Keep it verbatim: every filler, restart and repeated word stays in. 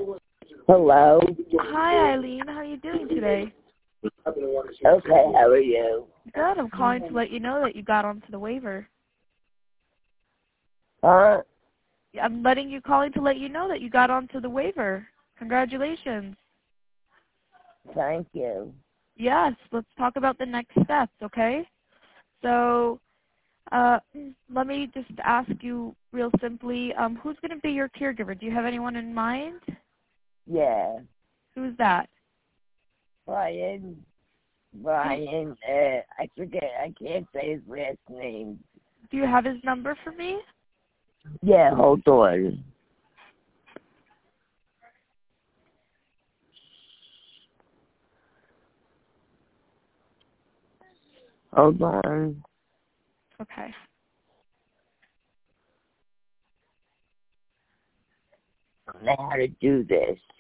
Hello. Hi, Eileen. How are you doing today? Okay, how are you? Good. I'm calling to let you know that you got onto the waiver. Huh? I'm letting you calling to let you know that you got onto the waiver. Congratulations. Thank you. Yes. Let's talk about the next steps, okay? So, uh, let me just ask you real simply, um, who's going to be your caregiver? Do you have anyone in mind? Yeah. Who's that? Brian. Brian, uh, I forget, I can't say his last name. Do you have his number for me? Yeah, hold on. Hold on. Okay. I don't know how to do this.